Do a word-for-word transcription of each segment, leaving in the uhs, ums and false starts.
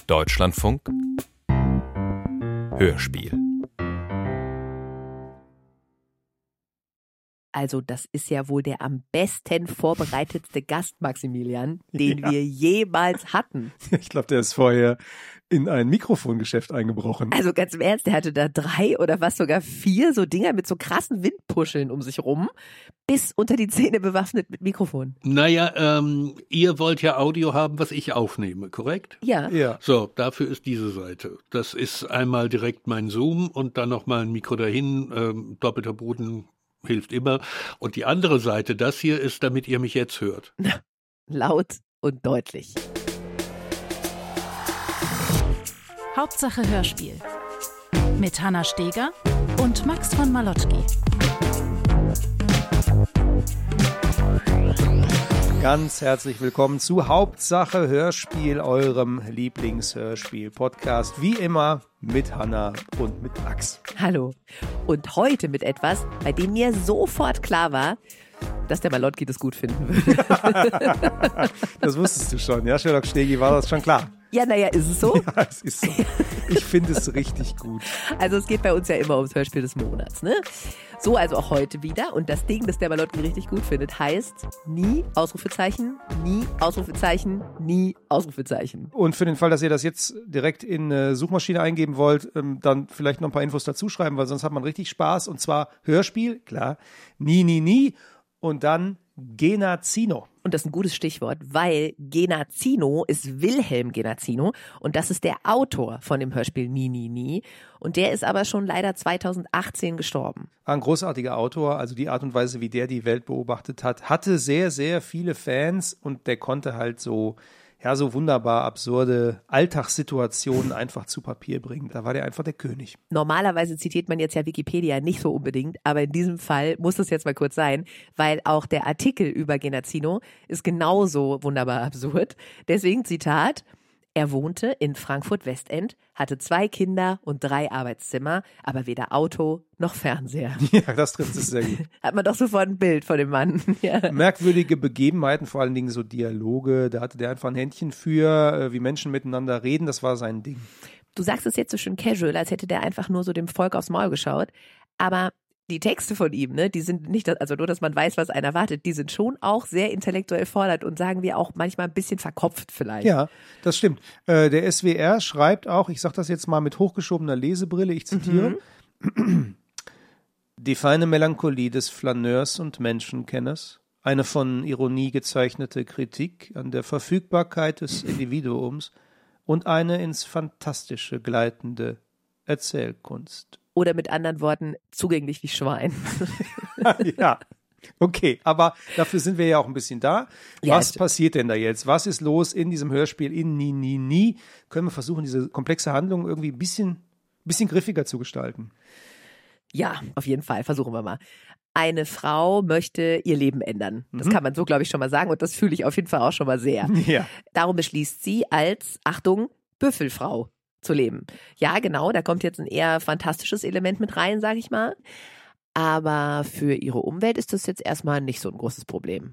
Deutschlandfunk Hörspiel. Also das ist ja wohl der am besten vorbereitetste Gast, Maximilian, den ja. wir jemals hatten. Ich glaube, der ist vorher in ein Mikrofongeschäft eingebrochen. Also ganz im Ernst, der hatte da drei oder was sogar vier so Dinger mit so krassen Windpuscheln um sich rum, bis unter die Zähne bewaffnet mit Mikrofon. Naja, ähm, ihr wollt ja Audio haben, was ich aufnehme, korrekt? Ja. ja. So, dafür ist diese Seite. Das ist einmal direkt mein Zoom und dann nochmal ein Mikro dahin, ähm, doppelter Boden. Hilft immer. Und die andere Seite, das hier ist, damit ihr mich jetzt hört. Laut und deutlich. Hauptsache Hörspiel. Mit Hanna Steger und Max von Malotki. Ganz herzlich willkommen zu Hauptsache Hörspiel, eurem Lieblingshörspiel-Podcast. Wie immer mit Hanna und mit Max. Hallo. Und heute mit etwas, bei dem mir sofort klar war, dass der Malotki das gut finden würde. Das wusstest du schon, ja, Sherlock Stegi, war das schon klar? Ja, naja, ist es so? Ja, es ist so. Ich finde es richtig gut. Also es geht bei uns ja immer ums Hörspiel des Monats, ne? So also auch heute wieder. Und das Ding, das der Malotki richtig gut findet, heißt nie, Ausrufezeichen, nie, Ausrufezeichen, nie, Ausrufezeichen. Und für den Fall, dass ihr das jetzt direkt in eine Suchmaschine eingeben wollt, dann vielleicht noch ein paar Infos dazu schreiben, weil sonst hat man richtig Spaß. Und zwar Hörspiel, klar, nie, nie, nie. Und dann Genazzino. Und das ist ein gutes Stichwort, weil Genazzino ist Wilhelm Genazzino und das ist der Autor von dem Hörspiel Nie, Nie, Nie. Und der ist aber schon leider zweitausendachtzehn gestorben. War ein großartiger Autor, also die Art und Weise, wie der die Welt beobachtet hat, hatte sehr, sehr viele Fans und der konnte halt so, ja, so wunderbar absurde Alltagssituationen einfach zu Papier bringen. Da war der einfach der König. Normalerweise zitiert man jetzt ja Wikipedia nicht so unbedingt, aber in diesem Fall muss es jetzt mal kurz sein, weil auch der Artikel über Genazzino ist genauso wunderbar absurd. Deswegen Zitat: Er wohnte in Frankfurt-Westend, hatte zwei Kinder und drei Arbeitszimmer, aber weder Auto noch Fernseher. Ja, das trifft es sehr gut. Hat man doch sofort ein Bild von dem Mann. Ja. Merkwürdige Begebenheiten, vor allen Dingen so Dialoge, da hatte der einfach ein Händchen für, wie Menschen miteinander reden, das war sein Ding. Du sagst es jetzt so schön casual, als hätte der einfach nur so dem Volk aufs Maul geschaut, aber die Texte von ihm, ne, die sind nicht, also nur, dass man weiß, was einen erwartet, die sind schon auch sehr intellektuell fordernd und sagen wir auch manchmal ein bisschen verkopft vielleicht. Ja, das stimmt. Äh, der S W R schreibt auch, ich sage das jetzt mal mit hochgeschobener Lesebrille, ich zitiere, mhm. Die feine Melancholie des Flaneurs und Menschenkenners, eine von Ironie gezeichnete Kritik an der Verfügbarkeit des Individuums und eine ins Fantastische gleitende Erzählkunst. Oder mit anderen Worten, zugänglich wie Schwein. Ja, okay, aber dafür sind wir ja auch ein bisschen da. Ja, Was passiert denn da jetzt? Was ist los in diesem Hörspiel in Nie, Nie, Nie? Können wir versuchen, diese komplexe Handlung irgendwie ein bisschen, bisschen griffiger zu gestalten? Ja, auf jeden Fall, versuchen wir mal. Eine Frau möchte ihr Leben ändern. Das mhm. kann man so, glaube ich, schon mal sagen und das fühle ich auf jeden Fall auch schon mal sehr. Ja. Darum beschließt sie als, Achtung, Büffelfrau zu leben. Ja, genau, da kommt jetzt ein eher fantastisches Element mit rein, sage ich mal. Aber für ihre Umwelt ist das jetzt erstmal nicht so ein großes Problem.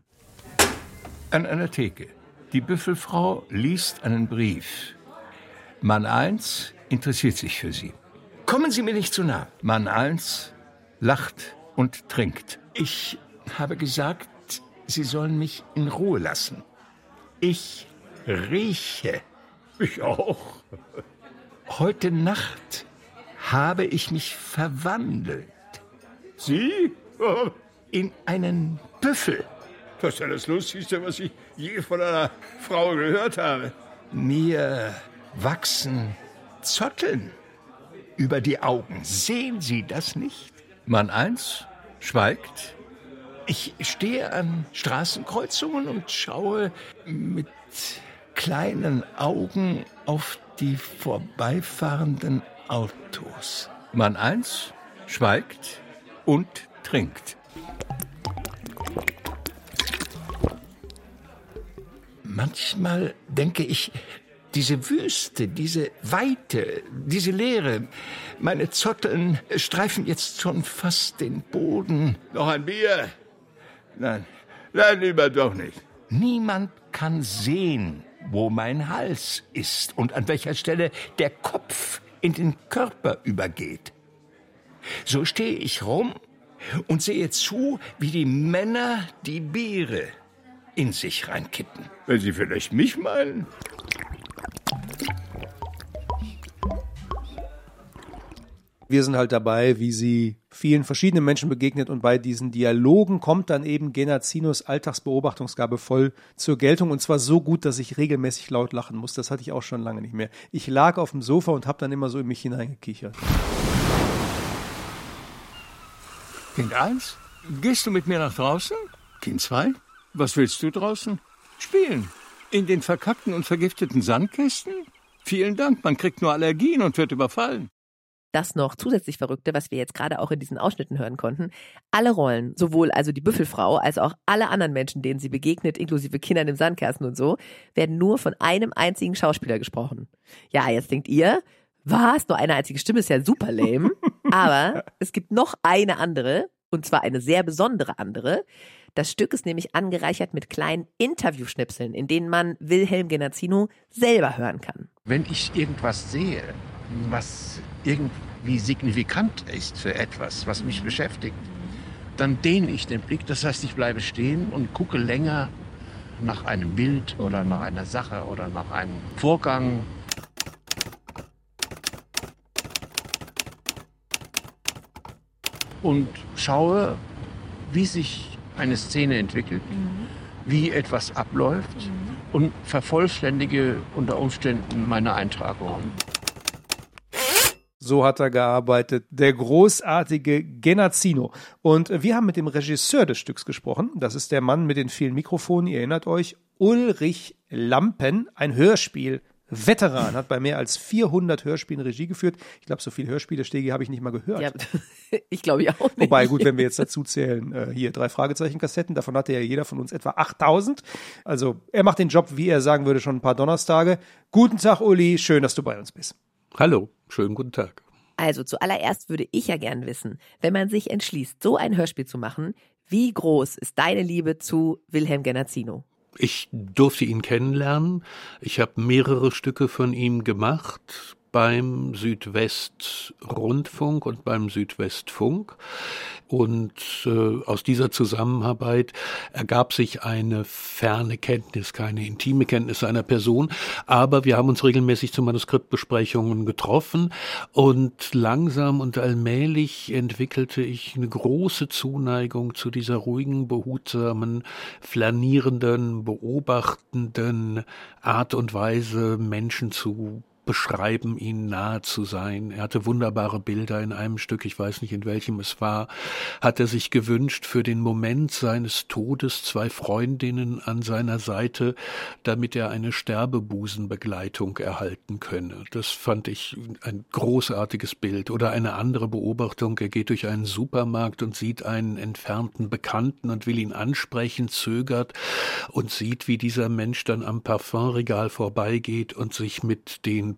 An einer Theke. Die Büffelfrau liest einen Brief. Mann eins interessiert sich für sie. Kommen Sie mir nicht zu nah. Mann eins lacht und trinkt. Ich habe gesagt, Sie sollen mich in Ruhe lassen. Ich rieche. Ich auch. Heute Nacht habe ich mich verwandelt. Sie? In einen Büffel. Das ist ja das Lustigste, was ich je von einer Frau gehört habe. Mir wachsen Zotteln über die Augen. Sehen Sie das nicht? Mann eins schweigt. Ich stehe an Straßenkreuzungen und schaue mit kleinen Augen auf die vorbeifahrenden Autos. Mann eins schweigt und trinkt. Manchmal denke ich, diese Wüste, diese Weite, diese Leere, meine Zotteln streifen jetzt schon fast den Boden. Noch ein Bier? Nein, nein, lieber doch nicht. Niemand kann sehen, wo mein Hals ist und an welcher Stelle der Kopf in den Körper übergeht. So stehe ich rum und sehe zu, wie die Männer die Biere in sich reinkippen. Wenn Sie vielleicht mich meinen. Wir sind halt dabei, wie sie vielen verschiedenen Menschen begegnet und bei diesen Dialogen kommt dann eben Genazinos Alltagsbeobachtungsgabe voll zur Geltung und zwar so gut, dass ich regelmäßig laut lachen muss. Das hatte ich auch schon lange nicht mehr. Ich lag auf dem Sofa und habe dann immer so in mich hineingekichert. Kind eins, gehst du mit mir nach draußen? Kind zwei, was willst du draußen? Spielen. In den verkackten und vergifteten Sandkästen? Vielen Dank, man kriegt nur Allergien und wird überfallen. Das noch zusätzlich Verrückte, was wir jetzt gerade auch in diesen Ausschnitten hören konnten. Alle Rollen, sowohl also die Büffelfrau als auch alle anderen Menschen, denen sie begegnet, inklusive Kindern im Sandkasten und so, werden nur von einem einzigen Schauspieler gesprochen. Ja, jetzt denkt ihr, was? Nur eine einzige Stimme ist ja super lame. Aber es gibt noch eine andere, und zwar eine sehr besondere andere. Das Stück ist nämlich angereichert mit kleinen Interviewschnipseln, in denen man Wilhelm Genazino selber hören kann. Wenn ich irgendwas sehe, was irgendwie signifikant ist für etwas, was mich beschäftigt, dann dehne ich den Blick. Das heißt, ich bleibe stehen und gucke länger nach einem Bild oder nach einer Sache oder nach einem Vorgang. Und schaue, wie sich eine Szene entwickelt, mhm. wie etwas abläuft mhm. und vervollständige unter Umständen meine Eintragungen. So hat er gearbeitet, der großartige Genazino. Und wir haben mit dem Regisseur des Stücks gesprochen. Das ist der Mann mit den vielen Mikrofonen, ihr erinnert euch, Ulrich Lampen, ein Hörspiel-Veteran, hat bei mehr als vierhundert Hörspielen Regie geführt. Ich glaube, so viele Hörspiele, Stegi, habe ich nicht mal gehört. Ja, ich glaube ja auch nicht. Wobei, gut, wenn wir jetzt dazu zählen, äh, hier drei Fragezeichen-Kassetten, davon hatte ja jeder von uns etwa achttausend. Also er macht den Job, wie er sagen würde, schon ein paar Donnerstage. Guten Tag, Uli, schön, dass du bei uns bist. Hallo, schönen guten Tag. Also zuallererst würde ich ja gern wissen, wenn man sich entschließt, so ein Hörspiel zu machen, wie groß ist deine Liebe zu Wilhelm Genazino? Ich durfte ihn kennenlernen. Ich habe mehrere Stücke von ihm gemacht beim Südwestrundfunk und beim Südwestfunk. Und äh, aus dieser Zusammenarbeit ergab sich eine ferne Kenntnis, keine intime Kenntnis seiner Person. Aber wir haben uns regelmäßig zu Manuskriptbesprechungen getroffen. Und langsam und allmählich entwickelte ich eine große Zuneigung zu dieser ruhigen, behutsamen, flanierenden, beobachtenden Art und Weise, Menschen zu beschreiben, ihnen nahe zu sein. Er hatte wunderbare Bilder in einem Stück, ich weiß nicht, in welchem es war, hat er sich gewünscht für den Moment seines Todes zwei Freundinnen an seiner Seite, damit er eine Sterbebusenbegleitung erhalten könne. Das fand ich ein großartiges Bild. Oder eine andere Beobachtung, er geht durch einen Supermarkt und sieht einen entfernten Bekannten und will ihn ansprechen, zögert und sieht, wie dieser Mensch dann am Parfumregal vorbeigeht und sich mit den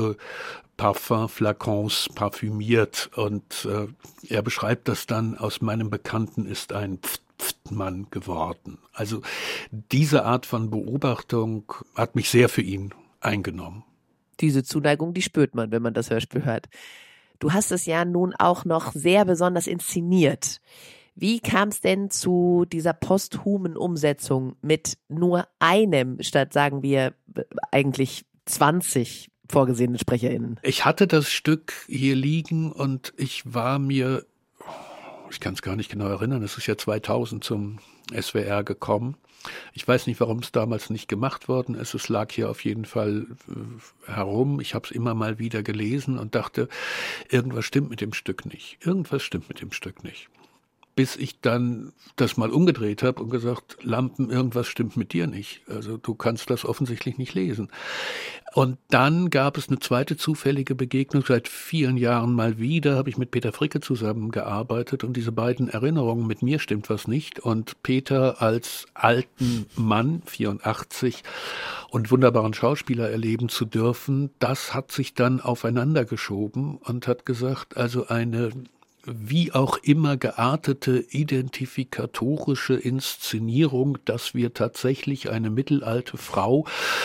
Probe-Parfum-Flakons parfümiert. Und äh, er beschreibt das dann, aus meinem Bekannten ist ein Pft-Pft-Mann geworden. Also diese Art von Beobachtung hat mich sehr für ihn eingenommen. Diese Zuneigung, die spürt man, wenn man das Hörspiel hört. Du hast es ja nun auch noch sehr besonders inszeniert. Wie kam es denn zu dieser posthumen Umsetzung mit nur einem, statt sagen wir eigentlich zwanzig vorgesehenen SprecherInnen? Ich hatte das Stück hier liegen und ich war mir, ich kann es gar nicht genau erinnern, es ist ja zweitausend zum S W R gekommen. Ich weiß nicht, warum es damals nicht gemacht worden ist. Es lag hier auf jeden Fall äh, herum. Ich habe es immer mal wieder gelesen und dachte, irgendwas stimmt mit dem Stück nicht. Irgendwas stimmt mit dem Stück nicht. Bis ich dann das mal umgedreht habe und gesagt, Lampen, irgendwas stimmt mit dir nicht. Also du kannst das offensichtlich nicht lesen. Und dann gab es eine zweite zufällige Begegnung. Seit vielen Jahren mal wieder habe ich mit Peter Fricke zusammengearbeitet und diese beiden Erinnerungen, mit mir stimmt was nicht. Und Peter als alten Mann, vierundachtzig, und wunderbaren Schauspieler erleben zu dürfen, das hat sich dann aufeinander geschoben und hat gesagt, also eine wie auch immer geartete identifikatorische Inszenierung, dass wir tatsächlich eine mittelalte Frau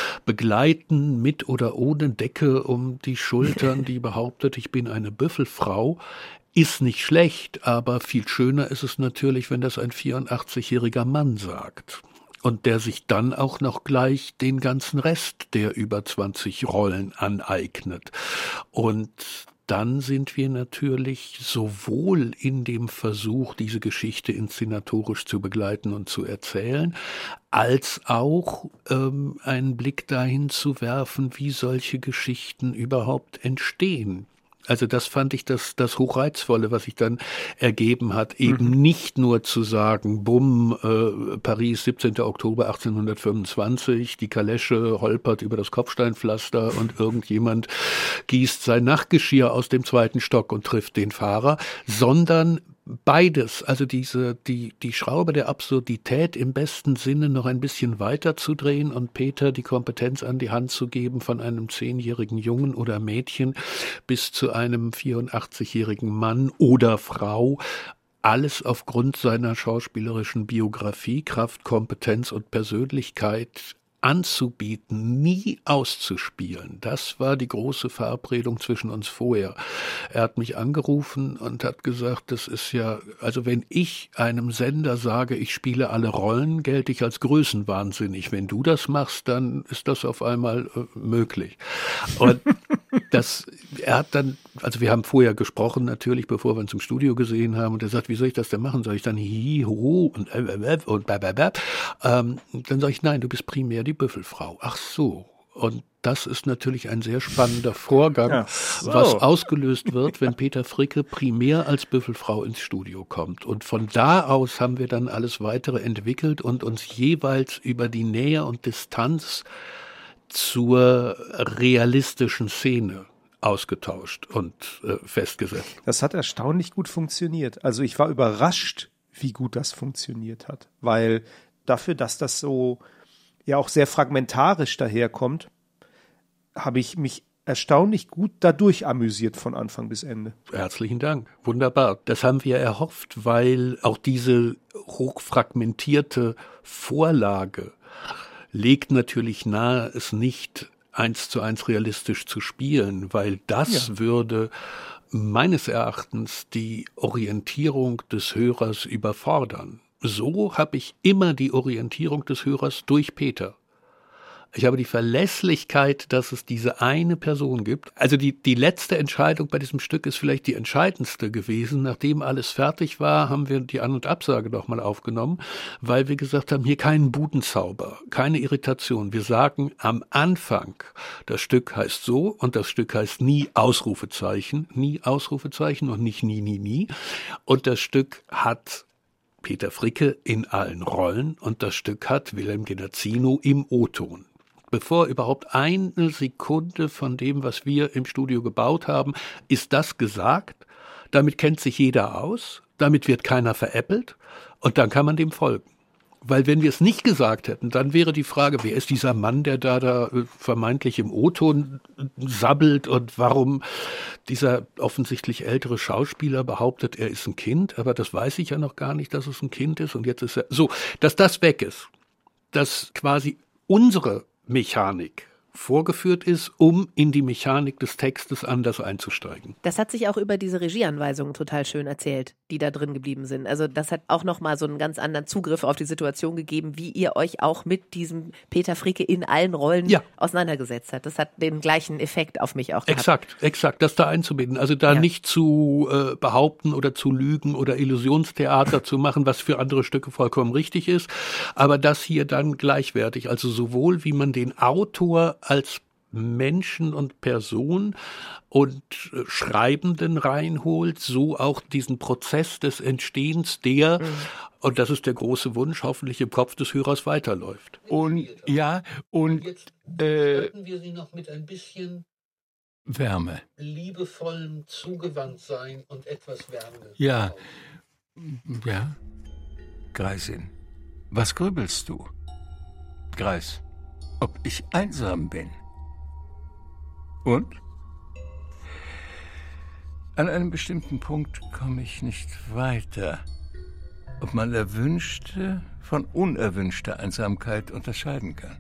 begleiten, mit oder ohne Decke um die Schultern, die behauptet, ich bin eine Büffelfrau, ist nicht schlecht, aber viel schöner ist es natürlich, wenn das ein vierundachtzigjähriger Mann sagt. Und der sich dann auch noch gleich den ganzen Rest der über zwanzig Rollen aneignet. Und dann sind wir natürlich sowohl in dem Versuch, diese Geschichte inszenatorisch zu begleiten und zu erzählen, als auch ähm, einen Blick dahin zu werfen, wie solche Geschichten überhaupt entstehen. Also das fand ich das, das Hochreizvolle, was sich dann ergeben hat, eben mhm. nicht nur zu sagen, bumm, äh, Paris, siebzehnten Oktober achtzehnhundertfünfundzwanzig, die Kalesche holpert über das Kopfsteinpflaster und irgendjemand gießt sein Nachtgeschirr aus dem zweiten Stock und trifft den Fahrer, sondern beides, also diese, die, die Schraube der Absurdität im besten Sinne noch ein bisschen weiter zu drehen und Peter die Kompetenz an die Hand zu geben, von einem zehnjährigen Jungen oder Mädchen bis zu einem vierundachtzigjährigen Mann oder Frau, alles aufgrund seiner schauspielerischen Biografie, Kraft, Kompetenz und Persönlichkeit anzubieten, nie auszuspielen. Das war die große Verabredung zwischen uns vorher. Er hat mich angerufen und hat gesagt, das ist ja, also wenn ich einem Sender sage, ich spiele alle Rollen, gelte ich als größenwahnsinnig. Wenn du das machst, dann ist das auf einmal äh, möglich. Und das, er hat dann, also wir haben vorher gesprochen natürlich, bevor wir uns im Studio gesehen haben, und er sagt, wie soll ich das denn machen? Soll ich dann hi, ho und äh, und bababab? Ähm, dann sage ich, nein, du bist primär die Büffelfrau. Ach so. Und das ist natürlich ein sehr spannender Vorgang, ja, so. Was ausgelöst wird, wenn Peter Fricke primär als Büffelfrau ins Studio kommt. Und von da aus haben wir dann alles Weitere entwickelt und uns jeweils über die Nähe und Distanz zur realistischen Szene ausgetauscht und äh, festgesetzt. Das hat erstaunlich gut funktioniert. Also ich war überrascht, wie gut das funktioniert hat. Weil dafür, dass das so ja auch sehr fragmentarisch daherkommt, habe ich mich erstaunlich gut dadurch amüsiert von Anfang bis Ende. Herzlichen Dank. Wunderbar. Das haben wir erhofft, weil auch diese hochfragmentierte Vorlage legt natürlich nahe, es nicht eins zu eins realistisch zu spielen, weil das ja. würde meines Erachtens die Orientierung des Hörers überfordern. So habe ich immer die Orientierung des Hörers durch Peter. Ich habe die Verlässlichkeit, dass es diese eine Person gibt. Also die, die letzte Entscheidung bei diesem Stück ist vielleicht die entscheidendste gewesen. Nachdem alles fertig war, haben wir die An- und Absage nochmal aufgenommen, weil wir gesagt haben, hier keinen Budenzauber, keine Irritation. Wir sagen am Anfang, das Stück heißt so und das Stück heißt nie Ausrufezeichen, nie Ausrufezeichen und nicht nie, nie, nie. Und das Stück hat Peter Fricke in allen Rollen und das Stück hat Wilhelm Genazzino im O-Ton. Bevor überhaupt eine Sekunde von dem, was wir im Studio gebaut haben, ist das gesagt. Damit kennt sich jeder aus, damit wird keiner veräppelt und dann kann man dem folgen. Weil wenn wir es nicht gesagt hätten, dann wäre die Frage, wer ist dieser Mann, der da, da vermeintlich im O-Ton sabbelt und warum dieser offensichtlich ältere Schauspieler behauptet, er ist ein Kind, aber das weiß ich ja noch gar nicht, dass es ein Kind ist und jetzt ist er so, dass das weg ist, dass quasi unsere Mechanik vorgeführt ist, um in die Mechanik des Textes anders einzusteigen. Das hat sich auch über diese Regieanweisungen total schön erzählt, die da drin geblieben sind. Also das hat auch nochmal so einen ganz anderen Zugriff auf die Situation gegeben, wie ihr euch auch mit diesem Peter Fricke in allen Rollen ja. auseinandergesetzt habt. Das hat den gleichen Effekt auf mich auch gehabt. Exakt, exakt, das da einzubinden. Also da ja. nicht zu äh, behaupten oder zu lügen oder Illusionstheater zu machen, was für andere Stücke vollkommen richtig ist, aber das hier dann gleichwertig. Also sowohl wie man den Autor als Menschen und Person und Schreibenden reinholt, so auch diesen Prozess des Entstehens, der, mhm. und das ist der große Wunsch, hoffentlich im Kopf des Hörers weiterläuft. Und ja, und jetzt äh, wir Sie noch mit ein bisschen Wärme, liebevollem Zugewandtsein und etwas Wärme. Ja, ja, Greisin, was grübelst du? Greis, ob ich einsam bin. Und? An einem bestimmten Punkt komme ich nicht weiter. Ob man erwünschte von unerwünschter Einsamkeit unterscheiden kann.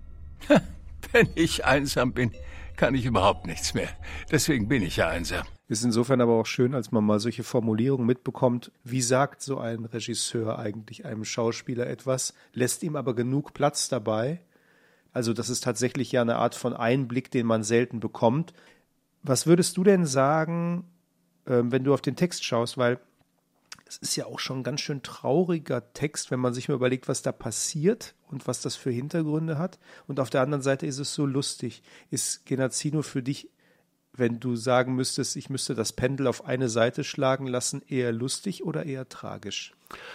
Wenn ich einsam bin, kann ich überhaupt nichts mehr. Deswegen bin ich ja einsam. Ist insofern aber auch schön, als man mal solche Formulierungen mitbekommt. Wie sagt so ein Regisseur eigentlich einem Schauspieler etwas, lässt ihm aber genug Platz dabei? Also das ist tatsächlich ja eine Art von Einblick, den man selten bekommt. Was würdest du denn sagen, wenn du auf den Text schaust? Weil es ist ja auch schon ein ganz schön trauriger Text, wenn man sich mal überlegt, was da passiert und was das für Hintergründe hat. Und auf der anderen Seite ist es so lustig. Ist Genazzino für dich, wenn du sagen müsstest, ich müsste das Pendel auf eine Seite schlagen lassen, eher lustig oder eher tragisch?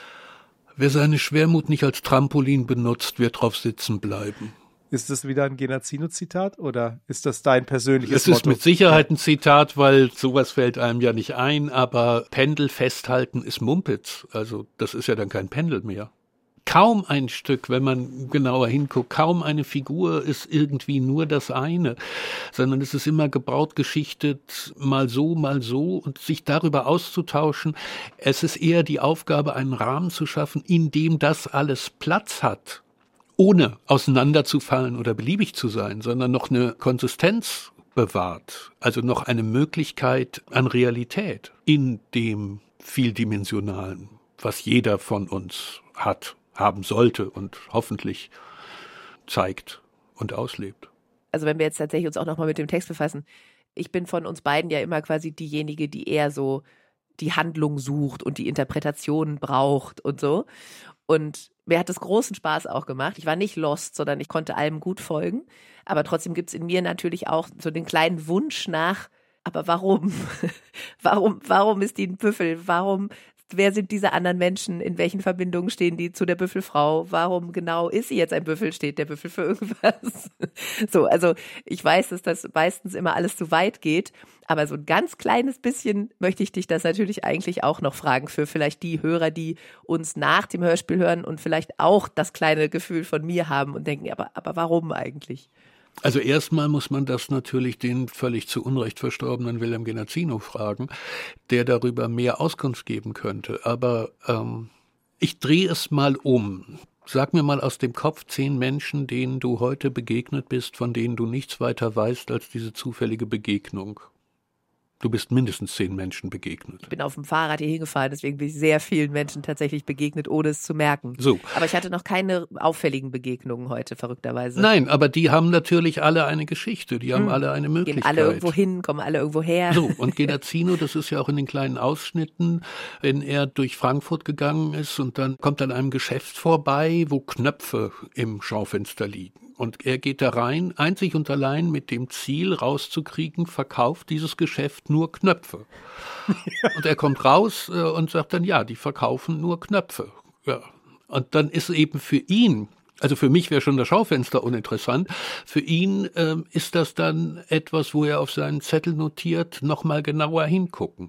Wer seine Schwermut nicht als Trampolin benutzt, wird drauf sitzen bleiben. Ist das wieder ein Genazzino-Zitat oder ist das dein persönliches Es Motto? ist mit Sicherheit ein Zitat, weil sowas fällt einem ja nicht ein, aber Pendel festhalten ist Mumpitz. Also das ist ja dann kein Pendel mehr. Kaum ein Stück, wenn man genauer hinguckt, kaum eine Figur ist irgendwie nur das eine, sondern es ist immer gebaut, geschichtet, mal so, mal so und sich darüber auszutauschen. Es ist eher die Aufgabe, einen Rahmen zu schaffen, in dem das alles Platz hat, ohne auseinanderzufallen oder beliebig zu sein, sondern noch eine Konsistenz bewahrt, also noch eine Möglichkeit an Realität in dem Vieldimensionalen, was jeder von uns hat, haben sollte und hoffentlich zeigt und auslebt. Also wenn wir jetzt tatsächlich uns auch nochmal mit dem Text befassen, ich bin von uns beiden ja immer quasi diejenige, die eher so die Handlung sucht und die Interpretation braucht und so. Und mir hat es großen Spaß auch gemacht. Ich war nicht lost, sondern ich konnte allem gut folgen. Aber trotzdem gibt es in mir natürlich auch so den kleinen Wunsch nach, aber warum? warum, warum ist die ein Büffel? Warum, wer sind diese anderen Menschen? In welchen Verbindungen stehen die zu der Büffelfrau? Warum genau ist sie jetzt ein Büffel? Steht der Büffel für irgendwas? So, also ich weiß, dass das meistens immer alles zu weit geht. Aber so ein ganz kleines bisschen möchte ich dich das natürlich eigentlich auch noch fragen für vielleicht die Hörer, die uns nach dem Hörspiel hören und vielleicht auch das kleine Gefühl von mir haben und denken, aber, aber warum eigentlich? Also erstmal muss man das natürlich den völlig zu Unrecht verstorbenen Wilhelm Genazzino fragen, der darüber mehr Auskunft geben könnte. Aber ähm, ich drehe es mal um. Sag mir mal aus dem Kopf zehn Menschen, denen du heute begegnet bist, von denen du nichts weiter weißt als diese zufällige Begegnung. Du bist mindestens zehn Menschen begegnet. Ich bin auf dem Fahrrad hier hingefahren, deswegen bin ich sehr vielen Menschen tatsächlich begegnet, ohne es zu merken. So. Aber ich hatte noch keine auffälligen Begegnungen heute, verrückterweise. Nein, aber die haben natürlich alle eine Geschichte, die haben hm. alle eine Möglichkeit. Gehen alle irgendwo hin, kommen alle irgendwo her. So, und Genazzino, das ist ja auch in den kleinen Ausschnitten, wenn er durch Frankfurt gegangen ist und dann kommt an einem Geschäft vorbei, wo Knöpfe im Schaufenster liegen. Und er geht da rein, einzig und allein mit dem Ziel rauszukriegen, verkauft dieses Geschäft nur Knöpfe. Ja. Und er kommt raus äh, und sagt dann, ja, die verkaufen nur Knöpfe. Ja. Und dann ist eben für ihn, also für mich wäre schon das Schaufenster uninteressant, für ihn äh, ist das dann etwas, wo er auf seinen Zettel notiert, nochmal genauer hingucken.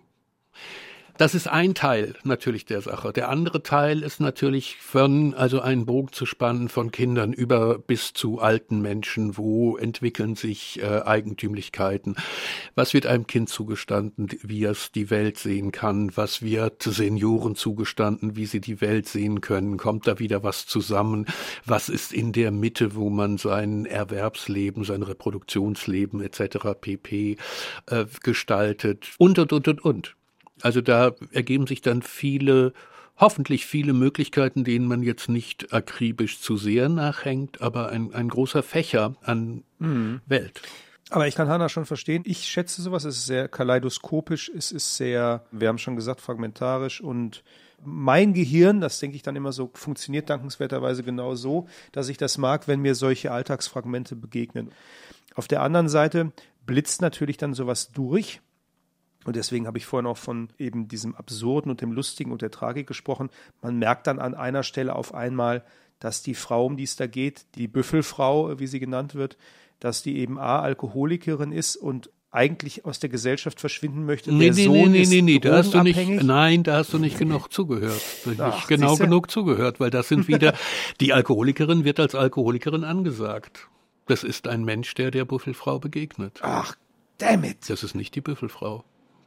Das ist ein Teil natürlich der Sache. Der andere Teil ist natürlich von, also einen Bogen zu spannen von Kindern über bis zu alten Menschen. Wo entwickeln sich äh, Eigentümlichkeiten? Was wird einem Kind zugestanden, wie es die Welt sehen kann? Was wird Senioren zugestanden, wie sie die Welt sehen können? Kommt da wieder was zusammen? Was ist in der Mitte, wo man sein Erwerbsleben, sein Reproduktionsleben et cetera pp. Äh, gestaltet? Und, und, und, und, und. Also da ergeben sich dann viele, hoffentlich viele Möglichkeiten, denen man jetzt nicht akribisch zu sehr nachhängt, aber ein, ein großer Fächer an mhm. Welt. Aber ich kann Hannah schon verstehen. Ich schätze sowas. Es ist sehr kaleidoskopisch, es ist sehr, wir haben schon gesagt, fragmentarisch und mein Gehirn, das denke ich dann immer so, funktioniert dankenswerterweise genau so, dass ich das mag, wenn mir solche Alltagsfragmente begegnen. Auf der anderen Seite blitzt natürlich dann sowas durch. Und deswegen habe ich vorhin auch von eben diesem Absurden und dem Lustigen und der Tragik gesprochen. Man merkt dann an einer Stelle auf einmal, dass die Frau, um die es da geht, die Büffelfrau, wie sie genannt wird, dass die eben A, Alkoholikerin ist und eigentlich aus der Gesellschaft verschwinden möchte. Nee, der nee, Sohn nee, ist nee, nee, da hast du nicht, drogenabhängig. nein, da hast du nicht genug zugehört. Nicht Ach, genau siehste? genug zugehört, weil das sind wieder, die Alkoholikerin wird als Alkoholikerin angesagt. Das ist ein Mensch, der der Büffelfrau begegnet. Ach, damn it. Das ist nicht die Büffelfrau.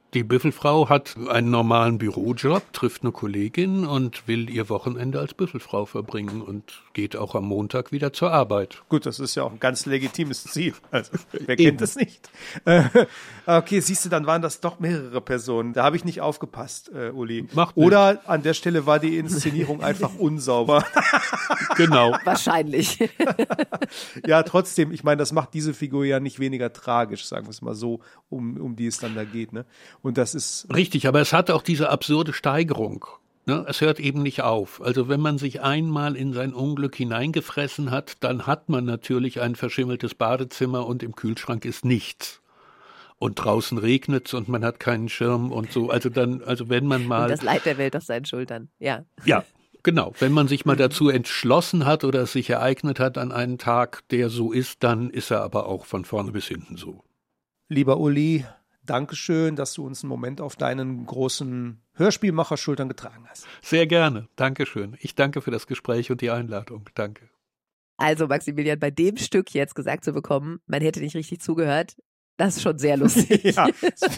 Die Büffelfrau hat einen normalen Bürojob, trifft eine Kollegin und will ihr Wochenende als Büffelfrau verbringen und geht auch am Montag wieder zur Arbeit. Gut, das ist ja auch ein ganz legitimes Ziel. Also, wer kennt das nicht? Äh, okay, siehst du, dann waren das doch mehrere Personen. Da habe ich nicht aufgepasst, äh, Uli. Macht nichts. Oder an der Stelle war die Inszenierung einfach unsauber. Genau. Wahrscheinlich. Ja, trotzdem, ich meine, das macht diese Figur ja nicht weniger tragisch, sagen wir es mal so, um, um die es dann da geht, ne? Und das ist Richtig, aber es hat auch diese absurde Steigerung. Ne? Es hört eben nicht auf. Also wenn man sich einmal in sein Unglück hineingefressen hat, dann hat man natürlich ein verschimmeltes Badezimmer und im Kühlschrank ist nichts. Und draußen regnet es und man hat keinen Schirm und so. Also dann, also wenn man mal. Und das Leid der Welt auf seinen Schultern, ja. Ja, genau. Wenn man sich mal dazu entschlossen hat oder es sich ereignet hat an einen Tag, der so ist, dann ist er aber auch von vorne bis hinten so. Lieber Uli, Dankeschön, dass du uns einen Moment auf deinen großen Hörspielmacher-Schultern getragen hast. Sehr gerne. Dankeschön. Ich danke für das Gespräch und die Einladung. Danke. Also Maximilian, bei dem Stück jetzt gesagt zu bekommen, man hätte nicht richtig zugehört, das ist schon sehr lustig. Ja.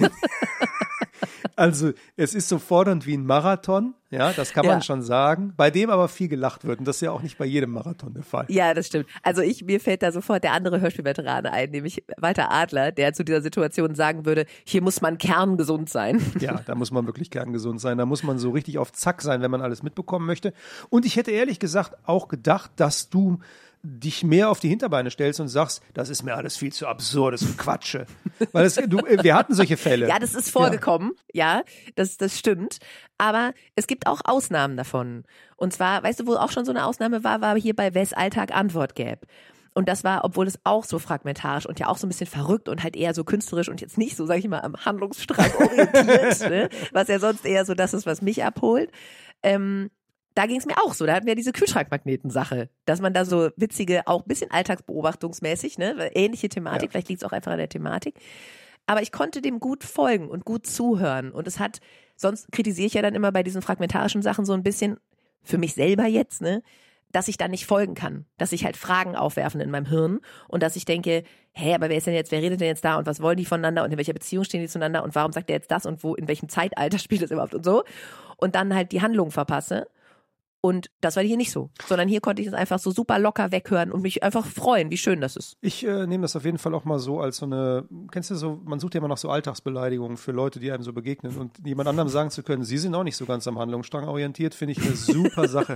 Also es ist so fordernd wie ein Marathon, ja, das kann man Ja. schon sagen, bei dem aber viel gelacht wird und das ist ja auch nicht bei jedem Marathon der Fall. Ja, das stimmt. Also ich, mir fällt da sofort der andere Hörspielveteran ein, nämlich Walter Adler, der zu dieser Situation sagen würde, hier muss man kerngesund sein. Ja, da muss man wirklich kerngesund sein, da muss man so richtig auf Zack sein, wenn man alles mitbekommen möchte. Und ich hätte ehrlich gesagt auch gedacht, dass du dich mehr auf die Hinterbeine stellst und sagst, das ist mir alles viel zu absurd, das ist Quatsche. Weil es, du, wir hatten solche Fälle. Ja, das ist vorgekommen, ja, das, das stimmt. Aber es gibt auch Ausnahmen davon. Und zwar, weißt du, wo auch schon so eine Ausnahme war, war hier bei Wes Alltag Antwort gäbe. Und das war, obwohl es auch so fragmentarisch und ja auch so ein bisschen verrückt und halt eher so künstlerisch und jetzt nicht so, sag ich mal, am Handlungsstrang orientiert, ne? Was ja sonst eher so das ist, was mich abholt. Ähm, Da ging es mir auch so. Da hatten wir diese Kühlschrankmagneten-Sache, dass man da so witzige, auch ein bisschen alltagsbeobachtungsmäßig, ne, ähnliche Thematik, Ja. vielleicht liegt es auch einfach an der Thematik. Aber ich konnte dem gut folgen und gut zuhören. Und es hat, sonst kritisiere ich ja dann immer bei diesen fragmentarischen Sachen so ein bisschen, für mich selber jetzt, ne, dass ich da nicht folgen kann. Dass sich halt Fragen aufwerfen in meinem Hirn und dass ich denke, hä, aber wer ist denn jetzt, wer redet denn jetzt da und was wollen die voneinander und in welcher Beziehung stehen die zueinander und warum sagt der jetzt das und wo, in welchem Zeitalter spielt das überhaupt und so. Und dann halt die Handlung verpasse. Und das war hier nicht so, sondern hier konnte ich es einfach so super locker weghören und mich einfach freuen, wie schön das ist. Ich äh, nehme das auf jeden Fall auch mal so als so eine, kennst du so, man sucht ja immer nach so Alltagsbeleidigungen für Leute, die einem so begegnen und jemand anderem sagen zu können, sie sind auch nicht so ganz am Handlungsstrang orientiert, finde ich eine super Sache.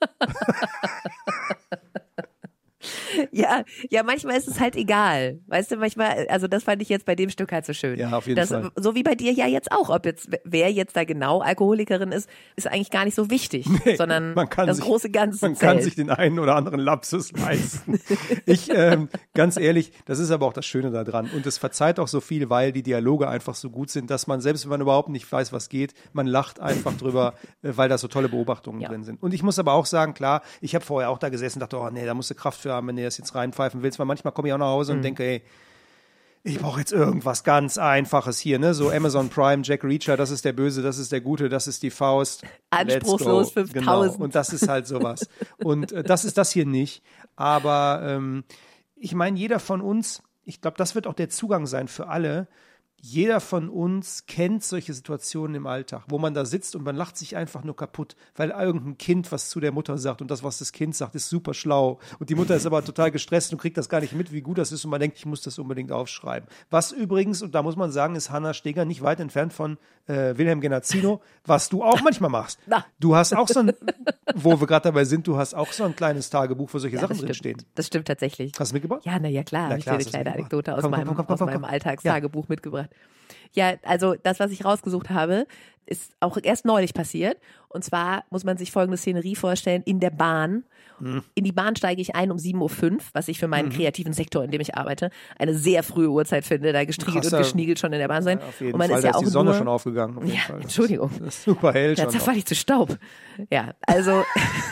Ja, ja, manchmal ist es halt egal. Weißt du, manchmal, also das fand ich jetzt bei dem Stück halt so schön. Ja, auf jeden das, Fall. So wie bei dir ja jetzt auch. Ob jetzt, wer jetzt da genau Alkoholikerin ist, ist eigentlich gar nicht so wichtig, Nee, sondern man kann das sich, große Ganze Man kann zählt. sich den einen oder anderen Lapsus leisten. Ich, ähm, ganz ehrlich, das ist aber auch das Schöne daran. Und es verzeiht auch so viel, weil die Dialoge einfach so gut sind, dass man, selbst wenn man überhaupt nicht weiß, was geht, man lacht einfach drüber, äh, weil da so tolle Beobachtungen Ja. drin sind. Und ich muss aber auch sagen, klar, ich habe vorher auch da gesessen und dachte, oh nee, da musst du Kraft für haben, wenn du das jetzt reinpfeifen willst, weil manchmal komme ich auch nach Hause und denke, ey, ich brauche jetzt irgendwas ganz Einfaches hier, ne? So Amazon Prime, Jack Reacher, das ist der Böse, das ist der Gute, das ist die Faust. Anspruchslos Let's go. fünftausend. Genau. Und das ist halt sowas. Und äh, das ist das hier nicht. Aber ähm, ich meine, jeder von uns, ich glaube, das wird auch der Zugang sein für alle. Jeder von uns kennt solche Situationen im Alltag, wo man da sitzt und man lacht sich einfach nur kaputt, weil irgendein Kind was zu der Mutter sagt und das, was das Kind sagt, ist super schlau. Und die Mutter ist aber total gestresst und kriegt das gar nicht mit, wie gut das ist und man denkt, ich muss das unbedingt aufschreiben. Was übrigens, und da muss man sagen, ist Hanna Steger nicht weit entfernt von äh, Wilhelm Genazzino, was du auch manchmal machst. Na. Du hast auch so ein, wo wir gerade dabei sind, du hast auch so ein kleines Tagebuch, wo solche Ja, Sachen das stimmt. drinstehen. Das stimmt tatsächlich. Hast du mitgebracht? Ja, na ja, klar, Na habe ich dir klar, eine hast du kleine mitgebracht. Anekdote aus Komm, komm, meinem, komm, komm, aus komm, meinem komm. Alltagstagebuch mitgebracht. Ja, also das, was ich rausgesucht habe, ist auch erst neulich passiert. Und zwar muss man sich folgende Szenerie vorstellen, in der Bahn. Mhm. In die Bahn steige ich ein um sieben Uhr fünf, was ich für meinen kreativen Sektor, in dem ich arbeite, eine sehr frühe Uhrzeit finde, da gestriegelt Krasser- und geschniegelt schon in der Bahn sein. Ja, auf jeden und man Fall, ist da ja ist auch die Sonne nur, schon aufgegangen. Auf jeden Ja, Fall. Entschuldigung. Das ist super hell Da schon. zerfall ich zu Staub. Ja, also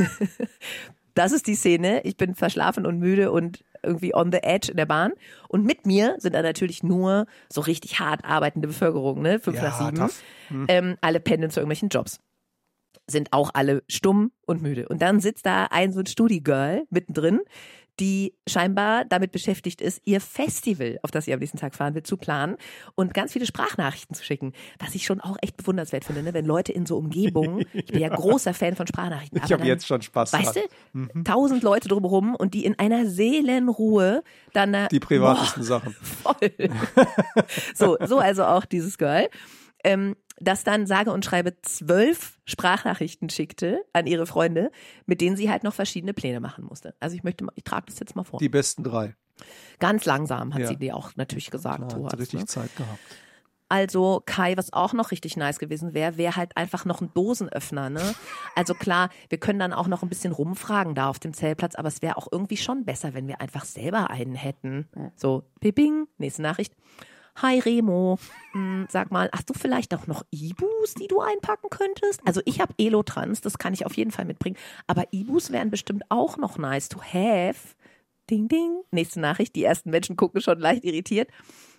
das ist die Szene. Ich bin verschlafen und müde und irgendwie on the edge in der Bahn. Und mit mir sind da natürlich nur so richtig hart arbeitende Bevölkerung, ne? Fünf Ja, nach sieben. tough. Hm. Ähm, alle pendeln zu irgendwelchen Jobs. Sind auch alle stumm und müde. Und dann sitzt da ein so ein Studi-Girl mittendrin, die scheinbar damit beschäftigt ist, ihr Festival, auf das sie am nächsten Tag fahren will, zu planen und ganz viele Sprachnachrichten zu schicken. Was ich schon auch echt bewundernswert finde, ne? Wenn Leute in so Umgebungen, ich bin ja großer Fan von Sprachnachrichten. Ich habe jetzt schon Spaß Weißt dran. du, Mhm. tausend Leute drumherum und die in einer Seelenruhe dann da, Die privatesten Sachen. voll. so, so also auch dieses Girl. Ähm, das dann sage und schreibe zwölf Sprachnachrichten schickte an ihre Freunde, mit denen sie halt noch verschiedene Pläne machen musste. Also ich möchte mal, ich trage das jetzt mal vor. Die besten drei. Ganz langsam hat Ja. sie dir auch natürlich gesagt. Klar, so hat hat's, richtig ne? Zeit gehabt. Also Kai, was auch noch richtig nice gewesen wäre, wäre halt einfach noch ein Dosenöffner, ne? Also klar, wir können dann auch noch ein bisschen rumfragen da auf dem Zeltplatz, aber es wäre auch irgendwie schon besser, wenn wir einfach selber einen hätten. So, piping, nächste Nachricht. Hi Remo, hm, sag mal, hast du vielleicht auch noch Ibus, die du einpacken könntest? Also ich habe Elotrans, das kann ich auf jeden Fall mitbringen, aber Ibus wären bestimmt auch noch nice to have. Ding, ding. Nächste Nachricht, die ersten Menschen gucken schon leicht irritiert.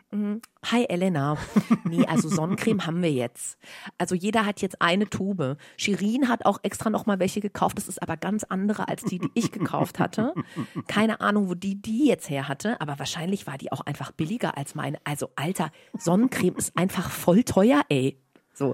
Hi Elena. Nee, also Sonnencreme haben wir jetzt. Also jeder hat jetzt eine Tube. Shirin hat auch extra nochmal welche gekauft. Das ist aber ganz andere als die, die ich gekauft hatte. Keine Ahnung, wo die die jetzt her hatte, aber wahrscheinlich war die auch einfach billiger als meine. Also Alter, Sonnencreme ist einfach voll teuer, ey. So,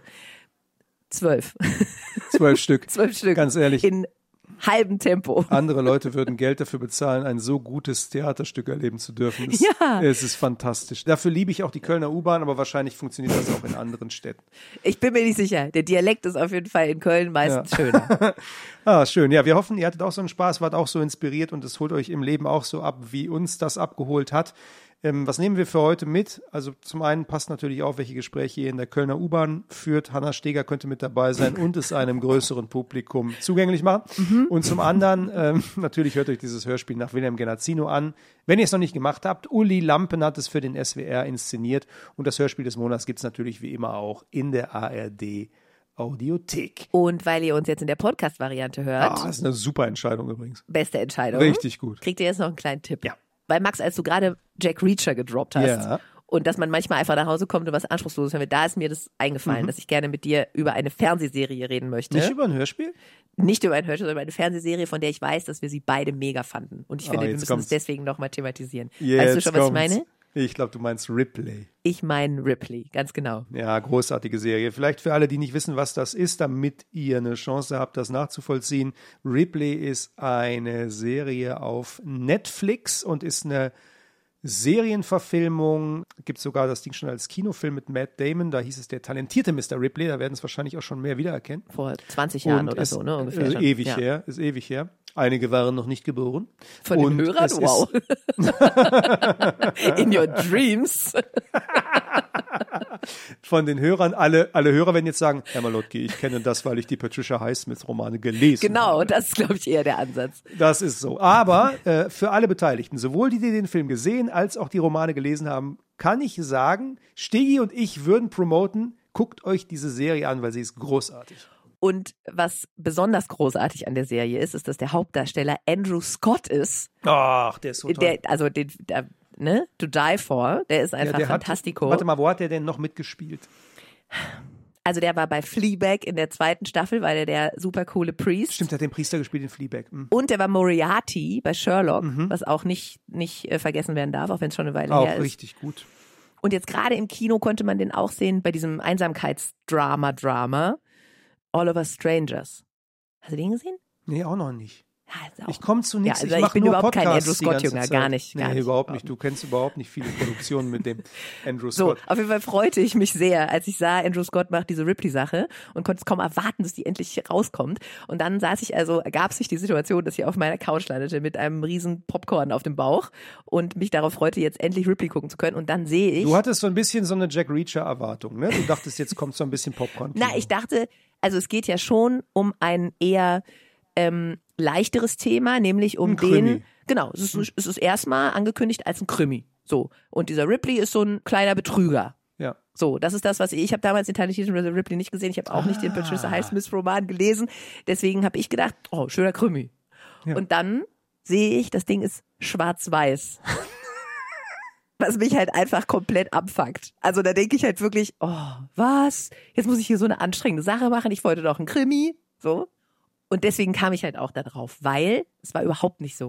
zwölf. Zwölf Stück. Zwölf Stück. Ganz ehrlich. In halbem Tempo. Andere Leute würden Geld dafür bezahlen, ein so gutes Theaterstück erleben zu dürfen. Es, Ja. es ist fantastisch. Dafür liebe ich auch die Kölner U-Bahn, aber wahrscheinlich funktioniert das auch in anderen Städten. Ich bin mir nicht sicher. Der Dialekt ist auf jeden Fall in Köln meistens Ja. schöner. Ah, schön. Ja, wir hoffen, ihr hattet auch so einen Spaß, wart auch so inspiriert und es holt euch im Leben auch so ab, wie uns das abgeholt hat. Ähm, was nehmen wir für heute mit? Also zum einen passt natürlich auf, welche Gespräche ihr in der Kölner U-Bahn führt. Hanna Steger könnte mit dabei sein und es einem größeren Publikum zugänglich machen. Mhm. Und zum anderen, ähm, natürlich hört euch dieses Hörspiel nach Wilhelm Genazzino an. Wenn ihr es noch nicht gemacht habt, Uli Lampen hat es für den S W R inszeniert und das Hörspiel des Monats gibt es natürlich wie immer auch in der A R D Audiothek. Und weil ihr uns jetzt in der Podcast-Variante hört, Ah, das ist eine super Entscheidung übrigens. beste Entscheidung. Richtig gut. Kriegt ihr jetzt noch einen kleinen Tipp? Ja. Weil Max, als du gerade Jack Reacher gedroppt hast Ja. und dass man manchmal einfach nach Hause kommt und was Anspruchsloses hören will, da ist mir das eingefallen, dass ich gerne mit dir über eine Fernsehserie reden möchte. Mhm. Nicht über ein Hörspiel? Nicht über ein Hörspiel, sondern über eine Fernsehserie, von der ich weiß, dass wir sie beide mega fanden. Und ich Ah, finde, wir jetzt müssen kommt's. es deswegen nochmal thematisieren. Jetzt weißt du schon, was ich kommt's. meine? Ich glaube, du meinst Ripley. Ich meine Ripley, ganz genau. Ja, großartige Serie. Vielleicht für alle, die nicht wissen, was das ist, damit ihr eine Chance habt, das nachzuvollziehen. Ripley ist eine Serie auf Netflix und ist eine Serienverfilmung. Gibt sogar das Ding schon als Kinofilm mit Matt Damon. Da hieß es der talentierte Mister Ripley. Da werden es wahrscheinlich auch schon mehr wiedererkennen. Vor zwanzig Jahren Und oder ist, so, ne? Ungefähr. Äh, schon. ewig Ja. her, ist ewig her. Einige waren noch nicht geboren. Von Und den Hörern? es ist- Wow. In your dreams. Von den Hörern, alle, alle Hörer werden jetzt sagen, Herr Malotki, ich kenne das, weil ich die Patricia Highsmith-Romane gelesen Genau, habe. das ist, glaube ich, eher der Ansatz. Das ist so. Aber äh, für alle Beteiligten, sowohl die, die den Film gesehen, als auch die Romane gelesen haben, kann ich sagen, Stegi und ich würden promoten, guckt euch diese Serie an, weil sie ist großartig. Und was besonders großartig an der Serie ist, ist, dass der Hauptdarsteller Andrew Scott ist. Ach, der ist so toll. Der, also den, der, ne, To Die For, der ist einfach Ja, der fantastico. Hat, warte mal, wo hat der denn noch mitgespielt? Also der war bei Fleabag in der zweiten Staffel, weil der der super coole Priest. Stimmt, der hat den Priester gespielt in Fleabag. Hm. Und der war Moriarty bei Sherlock, Mhm. was auch nicht, nicht äh, vergessen werden darf, auch wenn es schon eine Weile Auch her ist. richtig gut. Und jetzt gerade im Kino konnte man den auch sehen bei diesem Einsamkeitsdrama-Drama Oliver Strangers. Hast du den gesehen? Nee, auch noch nicht. Ja, ist auch- Ich komme zu nichts. Ja, also ich ich mach bin nur überhaupt kein Podcasts Andrew die ganze Scott-Jünger, Zeit. gar nicht, gar nee, nicht. überhaupt nicht. Du kennst überhaupt nicht viele Produktionen mit dem Andrew So, Scott. auf jeden Fall freute ich mich sehr, als ich sah, Andrew Scott macht diese Ripley-Sache und konnte es kaum erwarten, dass die endlich rauskommt. Und dann saß ich also, ergab sich die Situation, dass ich auf meiner Couch landete mit einem riesen Popcorn auf dem Bauch und mich darauf freute, jetzt endlich Ripley gucken zu können. Und dann sehe ich... Du hattest so ein bisschen so eine Jack Reacher-Erwartung, ne? Du dachtest, jetzt kommt so ein bisschen Popcorn. Na, ich dachte, also es geht ja schon um ein eher ähm, leichteres Thema, nämlich um Ein den... Krimi. Genau, es ist, es ist erstmal angekündigt als ein Krimi. So. Und dieser Ripley ist so ein kleiner Betrüger. Ja. So, das ist das, was ich, ich habe damals den talentierten Ripley nicht gesehen, ich habe auch nicht den Patricia Highsmith Roman gelesen, deswegen habe ich gedacht, oh, schöner Krimi. Ja. Und dann sehe ich, das Ding ist schwarz-weiß. Was mich halt einfach komplett abfuckt. Also da denke ich halt wirklich, oh, was? Jetzt muss ich hier so eine anstrengende Sache machen, ich wollte doch einen Krimi, so. Und deswegen kam ich halt auch da drauf, weil es war überhaupt nicht so.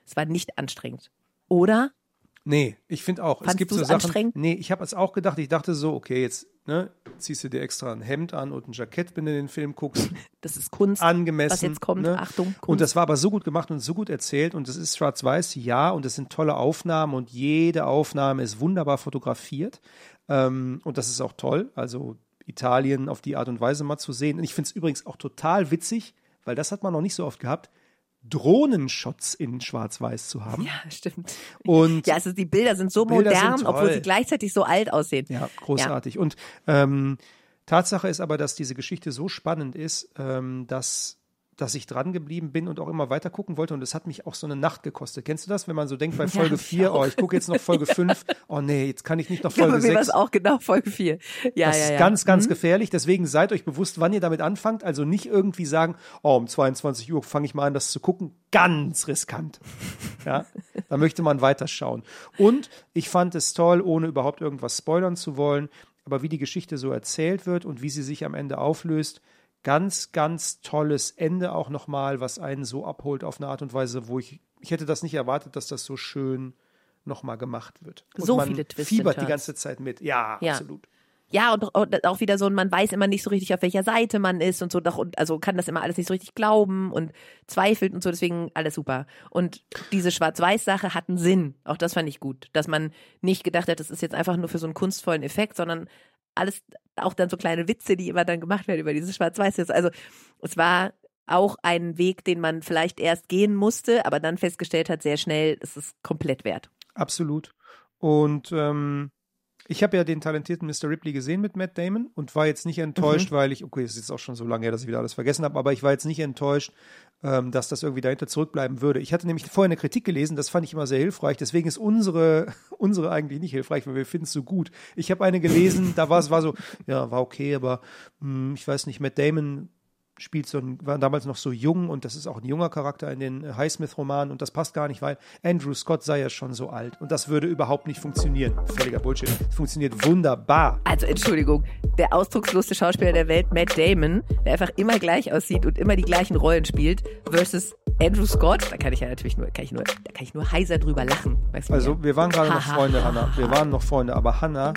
Es war nicht anstrengend. Oder? Nee, ich finde auch. Fandst es gibt du's so Sachen. anstrengend? Nee, ich habe es auch gedacht. Ich dachte so, okay, jetzt ne, ziehst du dir extra ein Hemd an und ein Jackett, wenn du den Film guckst. Das ist Kunst. Angemessen. Was jetzt kommt, ne? Achtung, Kunst. Und das war aber so gut gemacht und so gut erzählt und es ist schwarz-weiß, ja, und es sind tolle Aufnahmen und jede Aufnahme ist wunderbar fotografiert. Ähm, und das ist auch toll, also Italien auf die Art und Weise mal zu sehen. Und ich finde es übrigens auch total witzig, weil das hat man noch nicht so oft gehabt, Drohnenshots in Schwarz-Weiß zu haben. Ja, stimmt. Und ja, also die Bilder sind so Bilder modern, sind obwohl toll. sie gleichzeitig so alt aussehen. Ja, großartig. Ja. Und ähm, Tatsache ist aber, dass diese Geschichte so spannend ist, ähm, dass, dass ich dran geblieben bin und auch immer weiter gucken wollte. Und es hat mich auch so eine Nacht gekostet. Kennst du das, wenn man so denkt bei Folge ja, vier, oh, ich gucke jetzt noch Folge fünf, oh nee, jetzt kann ich nicht noch Folge sechs. Ja, sechs. das auch genau Folge vier. Ja, das ja, ist ja. ganz, ganz mhm. gefährlich. Deswegen seid euch bewusst, wann ihr damit anfangt. Also nicht irgendwie sagen, oh, um zweiundzwanzig Uhr fange ich mal an, das zu gucken. Ganz riskant. Ja, da möchte man weiterschauen. Und ich fand es toll, ohne überhaupt irgendwas spoilern zu wollen, aber wie die Geschichte so erzählt wird und wie sie sich am Ende auflöst, ganz, ganz tolles Ende auch nochmal, was einen so abholt auf eine Art und Weise, wo ich, ich hätte das nicht erwartet, dass das so schön nochmal gemacht wird. Und so man viele Twists fiebert and die Turns. ganze Zeit mit. Ja, Ja. absolut. Ja, und und auch wieder so, man weiß immer nicht so richtig, auf welcher Seite man ist und so, doch, und also kann das immer alles nicht so richtig glauben und zweifelt und so, deswegen alles super. Und diese Schwarz-Weiß-Sache hat einen Sinn, auch das fand ich gut, dass man nicht gedacht hat, das ist jetzt einfach nur für so einen kunstvollen Effekt, sondern alles, auch dann so kleine Witze, die immer dann gemacht werden über dieses Schwarz-Weiß. Also es war auch ein Weg, den man vielleicht erst gehen musste, aber dann festgestellt hat, sehr schnell, es ist komplett wert. Absolut. Und ähm, ich habe ja den talentierten Mister Ripley gesehen mit Matt Damon und war jetzt nicht enttäuscht, mhm. weil ich, okay, es ist jetzt auch schon so lange her, dass ich wieder alles vergessen habe, aber ich war jetzt nicht enttäuscht, ähm, dass das irgendwie dahinter zurückbleiben würde. Ich hatte nämlich vorher eine Kritik gelesen, das fand ich immer sehr hilfreich, deswegen ist unsere, unsere eigentlich nicht hilfreich, weil wir finden es so gut. Ich habe eine gelesen, da war es war so, ja, war okay, aber mh, ich weiß nicht, Matt Damon spielt so ein, war damals noch so jung und das ist auch ein junger Charakter in den Highsmith-Romanen und das passt gar nicht, weil Andrew Scott sei ja schon so alt und das würde überhaupt nicht funktionieren. Völliger Bullshit. Es funktioniert wunderbar. Also Entschuldigung, der ausdrucksloseste Schauspieler der Welt, Matt Damon, der einfach immer gleich aussieht und immer die gleichen Rollen spielt, versus Andrew Scott, da kann ich ja natürlich nur, kann ich nur, da kann ich nur heiser drüber lachen. Also wir waren gerade noch Freunde, Hannah. Wir waren noch Freunde, aber Hannah,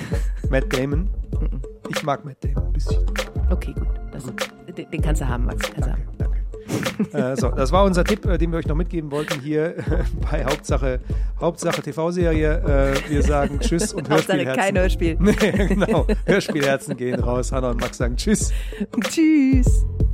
Matt Damon, ich mag Matt Damon ein bisschen. Okay, gut. Das, den, den kannst du haben, Max. Kannst danke, danke. äh, so, das war unser Tipp, äh, den wir euch noch mitgeben wollten hier äh, bei Hauptsache, Hauptsache T V-Serie. Äh, wir sagen Tschüss und Hauptsache Hörspielherzen. kein Hörspiel. Nee, genau. Hörspielherzen gehen raus. Hannah und Max sagen Tschüss. Tschüss.